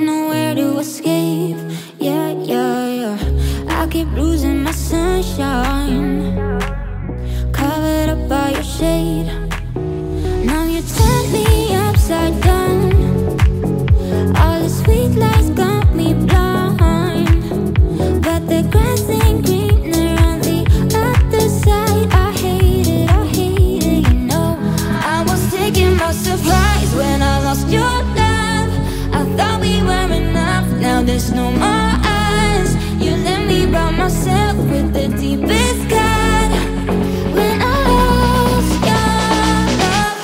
nowhere to escape. Yeah, yeah, yeah. I keep losing my sunshine, covered up by your shade. Now you turn me upside down. All the sweet lies got me blind, but the grass ain't greener on the other side. I hate it, you know. I was taken by surprise when I lost your love. I thought we were enough, now there's no more us. You left me by myself with the deepest cut. When I lost your love,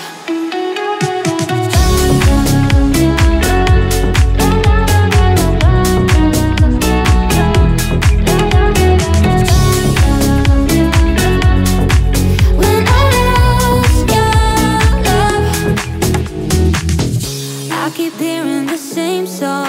when I lost your love, I keep hearing the same song.